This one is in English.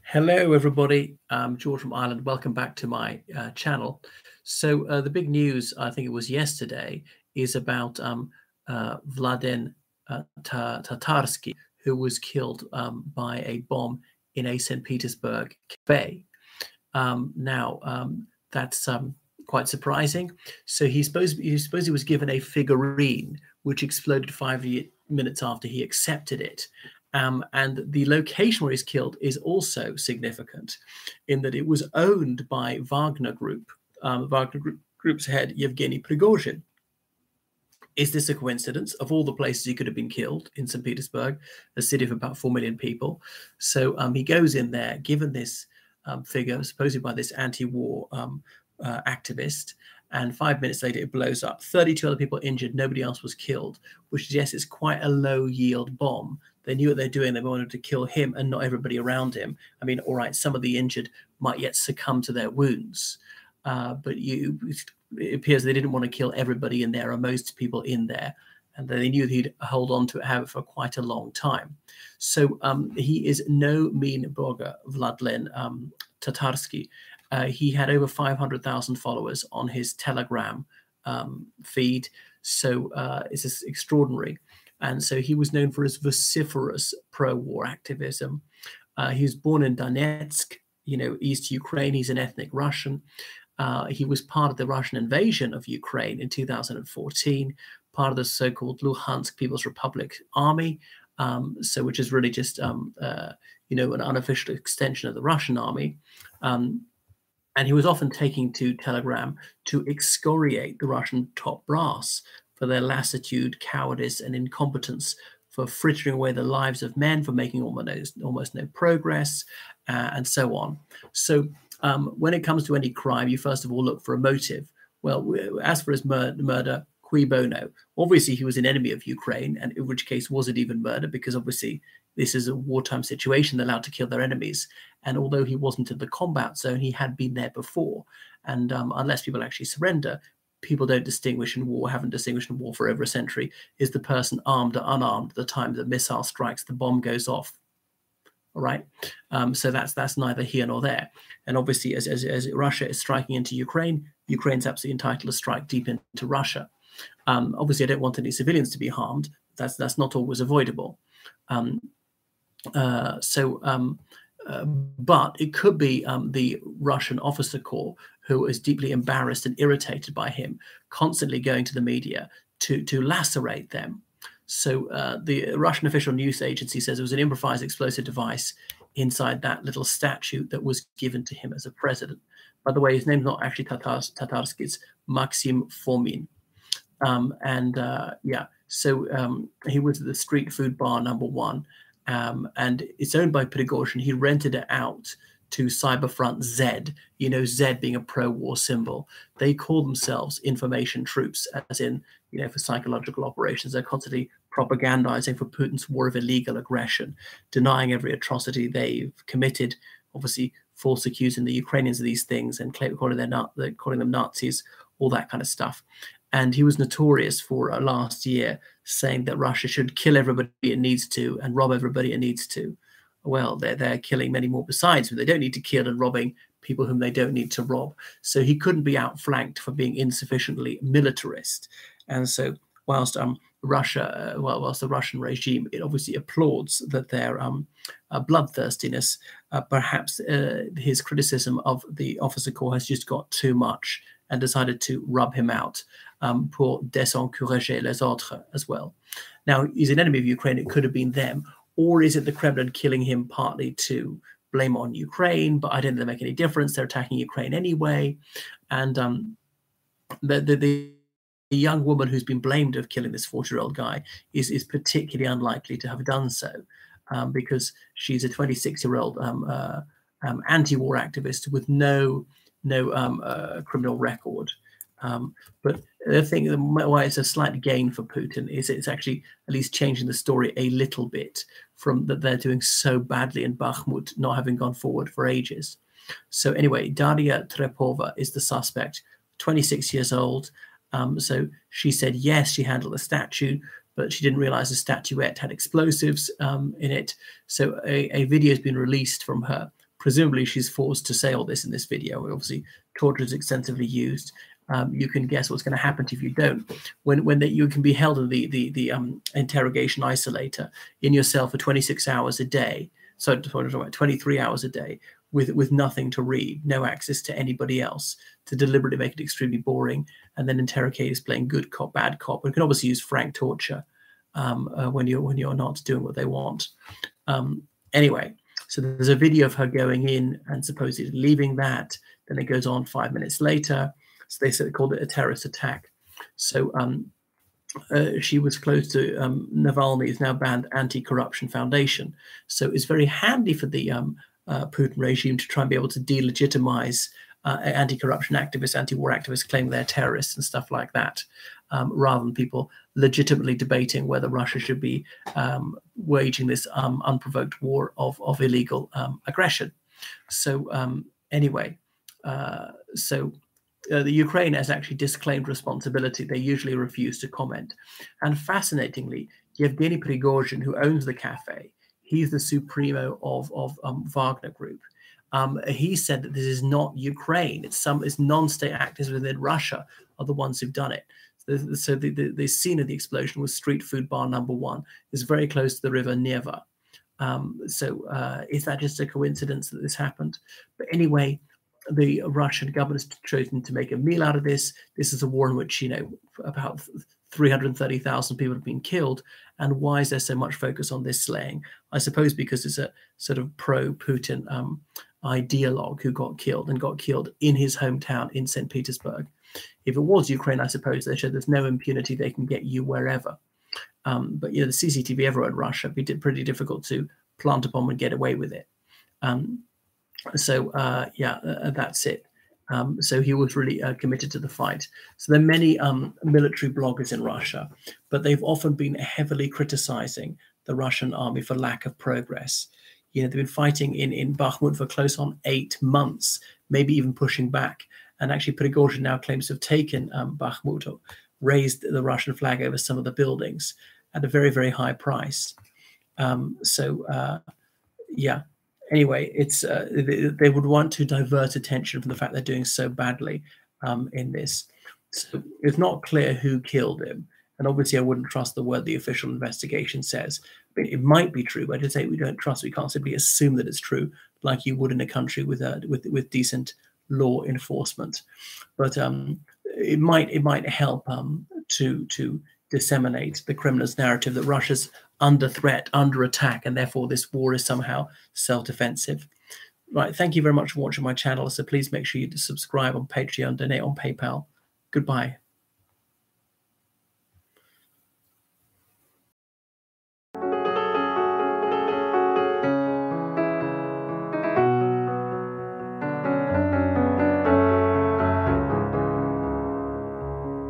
Hello, everybody. I'm George from Ireland. Welcome back to my channel. So the big news, I think it was yesterday, is about Vladin Tatarsky, who was killed by a bomb in a St. Petersburg cafe. That's quite surprising. So he supposedly was given a figurine which exploded 5 minutes after he accepted it. And the location where he's killed is also significant in that it was owned by Wagner Group, Group's head, Yevgeny Prigozhin. Is this a coincidence? Of all the places he could have been killed in St. Petersburg, a city of about 4 million people. So he goes in there, given this figure, supposedly by this anti-war activist, and 5 minutes later it blows up. 32 other people injured, nobody else was killed, which suggests it's quite a low-yield bomb. They knew what they're doing. They wanted to kill him and not everybody around him. I mean, all right, some of the injured might yet succumb to their wounds, but it appears they didn't want to kill everybody in there or most people in there, and they knew he'd hold on to have it for quite a long time. So he is no mean blogger, Vladlen Tatarsky. He had over 500,000 followers on his Telegram feed, so it's just extraordinary. And so he was known for his vociferous pro-war activism. He was born in Donetsk, East Ukraine. He's an ethnic Russian. He was part of the Russian invasion of Ukraine in 2014, part of the so-called Luhansk People's Republic Army, which is really just an unofficial extension of the Russian army. And he was often taking to Telegram to excoriate the Russian top brass for their lassitude, cowardice, and incompetence, for frittering away the lives of men, for making almost no progress, and so on. So when it comes to any crime, you first of all look for a motive. Well, as for his murder, cui bono? Obviously, he was an enemy of Ukraine, and in which case was it even murder? Because obviously this is a wartime situation. They're allowed to kill their enemies. And although he wasn't in the combat zone, he had been there before. And unless people actually surrender, people don't distinguish in war, haven't distinguished in war for over a century. Is the person armed or unarmed at the time the missile strikes, the bomb goes off? All right. So that's neither here nor there. And obviously, as Russia is striking into Ukraine, Ukraine's absolutely entitled to strike deep into Russia. Obviously, I don't want any civilians to be harmed. That's not always avoidable. But it could be the Russian officer corps who is deeply embarrassed and irritated by him, constantly going to the media to lacerate them. So the Russian official news agency says it was an improvised explosive device inside that little statue that was given to him as a president. By the way, his name's not actually Tatarsky, it's Maxim Fomin. So he was at the street food bar number 1, and it's owned by Prigozhin. He rented it out to Cyberfront Z, Z being a pro-war symbol. They call themselves information troops, as in, for psychological operations. They're constantly propagandizing for Putin's war of illegal aggression, denying every atrocity they've committed, obviously false accusing the Ukrainians of these things and calling them Nazis, all that kind of stuff. And he was notorious for last year saying that Russia should kill everybody it needs to and rob everybody it needs to. Well, they're killing many more besides, but they don't need to kill and robbing people whom they don't need to rob. So he couldn't be outflanked for being insufficiently militarist. And so whilst the Russian regime, it obviously applauds that their bloodthirstiness, perhaps his criticism of the officer corps has just got too much and decided to rub him out pour désencourager les autres as well. Now, he's an enemy of Ukraine. It could have been them. Or is it the Kremlin killing him partly to blame on Ukraine? But I don't think they make any difference. They're attacking Ukraine anyway. And the young woman who's been blamed of killing this 40-year-old guy is particularly unlikely to have done so because she's a 26-year-old anti-war activist with no criminal record. But the thing why it's a slight gain for Putin is it's actually at least changing the story a little bit from that they're doing so badly in Bakhmut, not having gone forward for ages. So anyway, Daria Trepova is the suspect, 26 years old. So she said, yes, she handled the statue, but she didn't realize the statuette had explosives in it. So a video has been released from her Presumably, she's forced to say all this in this video. Obviously, torture is extensively used. You can guess what's going to happen if you don't. You can be held in the interrogation isolator in your cell for 26 hours a day. So 23 hours a day with nothing to read, no access to anybody else, to deliberately make it extremely boring, and then interrogators playing good cop, bad cop. We can obviously use frank torture when you're not doing what they want. Anyway, so there's a video of her going in and supposedly leaving that. Then it goes on 5 minutes later. So they called it a terrorist attack. So she was close to Navalny's now banned Anti-Corruption Foundation. So it's very handy for the Putin regime to try and be able to delegitimize anti-corruption activists, anti-war activists claiming they're terrorists and stuff like that, rather than people legitimately debating whether Russia should be waging this unprovoked war of illegal aggression. So anyway, the Ukraine has actually disclaimed responsibility. They usually refuse to comment. And fascinatingly, Yevgeny Prigozhin, who owns the cafe, he's the supremo of Wagner Group. He said that this is not Ukraine. It's non-state actors within Russia are the ones who've done it. So the scene of the explosion was street food bar number 1. It's very close to the river Neva. So is that just a coincidence that this happened? But anyway, the Russian government has chosen to make a meal out of this. This is a war in which, about 330,000 people have been killed. And why is there so much focus on this slaying? I suppose because it's a sort of pro-Putin ideologue who got killed in his hometown in St. Petersburg. If it was Ukraine, I suppose they said there's no impunity. They can get you wherever. But, the CCTV everywhere in Russia, it'd be pretty difficult to plant a bomb and get away with it. That's it. So he was really committed to the fight. So there are many military bloggers in Russia, but they've often been heavily criticizing the Russian army for lack of progress. They've been fighting in Bakhmut for close on 8 months, maybe even pushing back. And actually, Prigozhin now claims to have taken Bakhmut, or raised the Russian flag over some of the buildings at a very, very high price. Anyway, it's they would want to divert attention from the fact they're doing so badly in this. So it's not clear who killed him, and obviously I wouldn't trust the word the official investigation says. But it might be true. But to say we don't trust, we can't simply assume that it's true, like you would in a country with decent law enforcement. But it might help to disseminate the Kremlin's narrative that Russia's under threat, under attack, and therefore this war is somehow self-defensive. Right, thank you very much for watching my channel. So please make sure you subscribe on Patreon, donate on PayPal. Goodbye.